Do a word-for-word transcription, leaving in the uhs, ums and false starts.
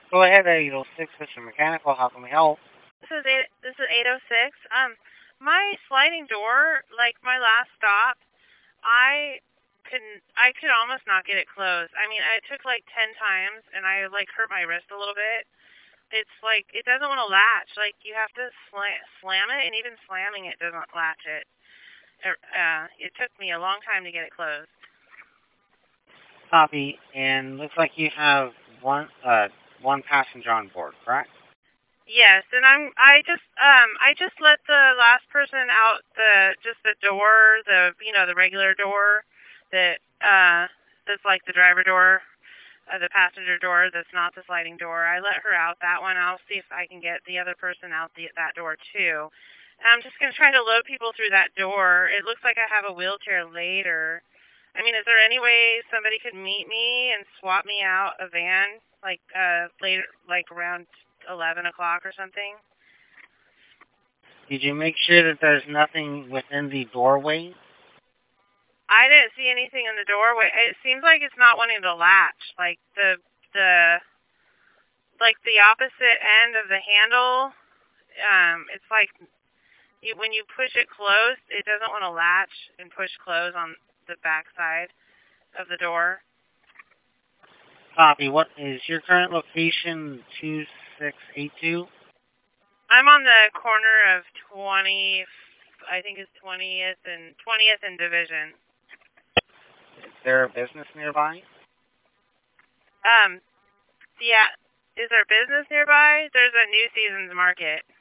Go ahead, eight oh six, Mister Mechanical. How can we help? This is eight. This is eight oh six. Um, my sliding door, like my last stop, I couldn't. I could almost not get it closed. I mean, it took like ten times, and I like hurt my wrist a little bit. It's like it doesn't want to latch. Like you have to slam slam it, and even slamming it doesn't latch it. Er, Uh, it took me a long time to get it closed. Copy. And looks like you have one uh one passenger on board, correct? Yes, and I'm I just um I just let the last person out the just the door, the you know, the regular door that uh that's like the driver door, uh, the passenger door that's not the sliding door. I let her out that one. I'll see if I can get the other person out the that door too. And I'm just going to try to load people through that door. It looks like I have a wheelchair later. I mean, is there any way somebody could meet me and swap me out a van like uh later like around eleven o'clock or something? Did you make sure that there's nothing within the doorway? I didn't see anything in the doorway. It seems like it's not wanting to latch. Like the the like the opposite end of the handle. Um, it's like you when you push it closed, it doesn't want to latch and push close on the back side of the door. Copy. What is your current location? Two six eight two. I'm on the corner of twenty. I think it's twentieth and twentieth and Division. Is there a business nearby? Um, yeah. Is there business nearby? There's a New Seasons Market.